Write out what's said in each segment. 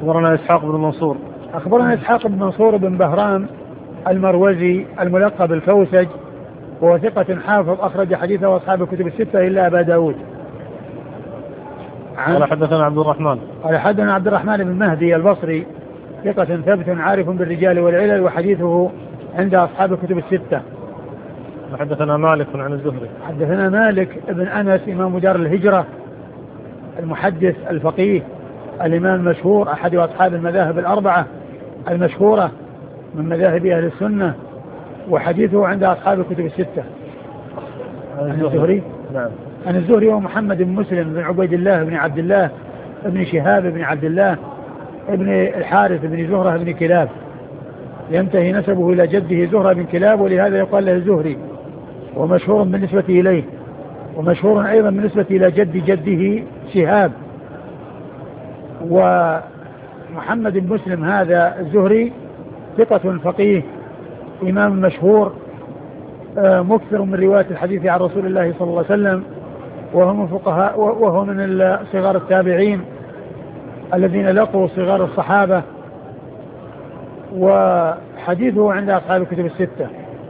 أخبرنا إسحاق بن منصور. أخبرنا إسحاق بن منصور بن بهرام المروزي الملقب الكوسج، وهو ثقة حافظ أخرج حديثه أصحاب الكتب الستة إلا أبا داود. قال حدثنا عبد الرحمن. قال حدثنا عبد الرحمن بن مهدي البصري ثقة ثبت عارف بالرجال والعلل، وحديثه عند أصحاب الكتب الستة. حدثنا مالك عن الزهري. حدثنا مالك بن أنس إمام دار الهجرة المحدث الفقيه الإمام المشهور أحد أصحاب المذاهب الأربعة المشهورة من مذاهب أهل السنة، وحديثه عند أصحاب الكتب الستة. عن الزهري. نعم. عن الزهري ومحمد بن مسلم بن عبيد الله بن عبد الله بن شهاب بن عبد الله ابن الحارث بن زهرة بن كلاب، ينتهي نسبه إلى جده زهرة بن كلاب، ولهذا يقال له الزهري، ومشهور بالنسبة إليه، ومشهور أيضا بالنسبة إلى جده شهاب. ومحمد بن مسلم هذا الزهري ثقة فقيه إمام مشهور مكثر من رواية الحديث عن رسول الله صلى الله عليه وسلم، وهو من فقهاء، وهو من صغار التابعين الذين لقوا صغار الصحابة، وحديثه عند أصحاب الكتب الستة.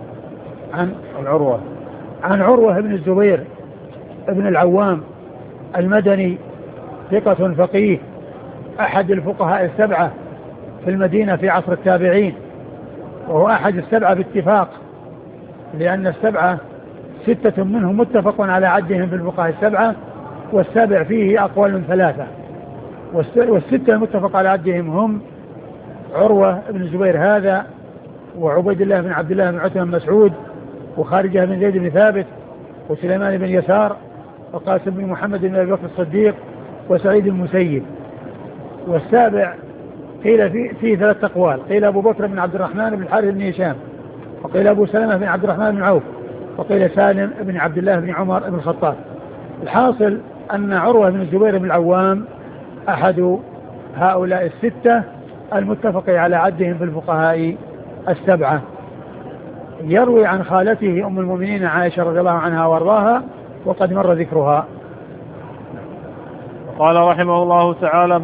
عن عروة بن الزبير ابن العوام المدني ثقة فقيه أحد الفقهاء السبعة في المدينة في عصر التابعين، وهو أحد السبعة باتفاق، لأن السبعة ستة منهم متفق على عدهم في الفقهاء السبعة، والسابع فيه أقوال من ثلاثة، والستة المتفق على عدهم هم عروة بن الزبير هذا، وعبيد الله بن عبد الله بن عتبة بن مسعود، وخارجة بن زيد بن ثابت، وسليمان بن يسار، وقاسم بن محمد بن أبي بكر الصديق، وسعيد المسيب. والسابع قيل فيه ثلاث أقوال، قيل أبو بكر بن عبد الرحمن بن الحارث بن هشام، وقيل أبو سلمة بن عبد الرحمن بن عوف، وقيل سالم بن عبد الله بن عمر بن الخطاب. الحاصل أن عروة بن الزبير بن العوام أحد هؤلاء الستة المتفق على عدهم في الفقهاء السبعة، يروي عن خالته أم المؤمنين عائشة رضي الله عنها وارضاها، وقد مر ذكرها. قال رحمه الله تعالى: